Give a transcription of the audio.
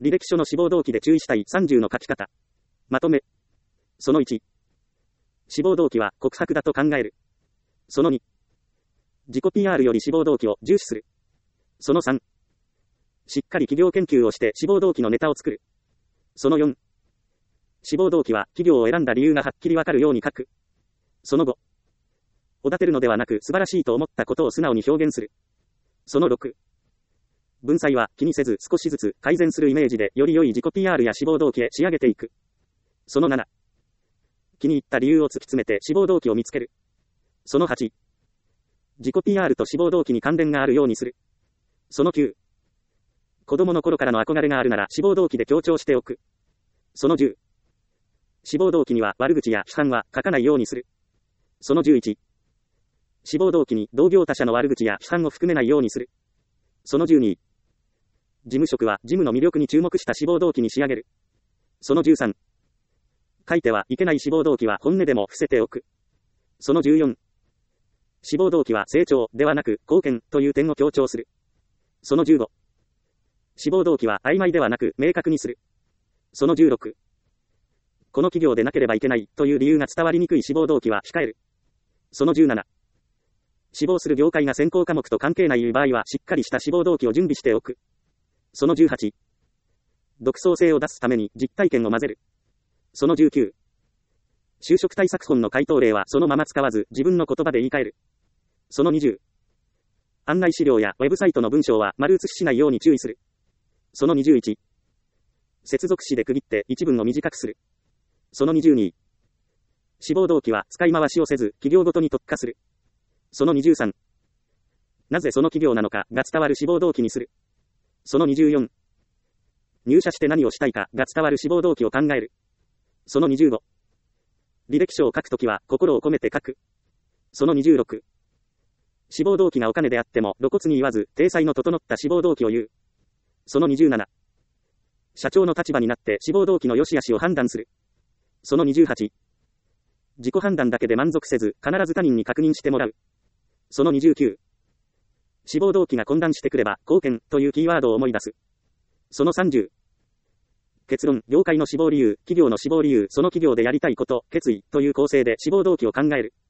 履歴書の志望動機で注意したい30の書き方。まとめ。その1。志望動機は告白だと考える。その2。自己 PR より志望動機を重視する。その3。しっかり企業研究をして志望動機のネタを作る。その4。志望動機は企業を選んだ理由がはっきりわかるように書く。その5。おだてるのではなく素晴らしいと思ったことを素直に表現する。その6。文才は気にせず少しずつ改善するイメージでより良い自己 PR や志望動機へ仕上げていく。その7。気に入った理由を突き詰めて志望動機を見つける。その8。自己 PR と志望動機に関連があるようにする。その9。子供の頃からの憧れがあるなら志望動機で強調しておく。その10。志望動機には悪口や批判は書かないようにする。その11。志望動機に同業他社の悪口や批判を含めないようにする。その12。事務職は事務の魅力に注目した志望動機に仕上げる。その13。書いてはいけない志望動機は本音でも伏せておく。その14。志望動機は成長ではなく貢献という点を強調する。その15。志望動機は曖昧ではなく明確にする。その16。この企業でなければいけないという理由が伝わりにくい志望動機は控える。その17。志望する業界が専攻科目と関係ない場合はしっかりした志望動機を準備しておく。その18。独創性を出すために実体験を混ぜる。その19。就職対策本の回答例はそのまま使わず自分の言葉で言い換える。その20。案内資料やウェブサイトの文章は丸写ししないように注意する。その21。接続詞で区切って一文を短くする。その22。志望動機は使い回しをせず企業ごとに特化する。その23。なぜその企業なのかが伝わる志望動機にする。その24。入社して何をしたいかが伝わる志望動機を考える。その25。履歴書を書くときは心を込めて書く。その26。志望動機がお金であっても露骨に言わず体裁の整った志望動機を言う。その27。社長の立場になって志望動機の良し悪しを判断する。その28。自己判断だけで満足せず必ず他人に確認してもらう。その29。志望動機が混乱してくれば貢献というキーワードを思い出す。その30。結論、業界の志望理由、企業の志望理由、その企業でやりたいこと、決意という構成で志望動機を考える。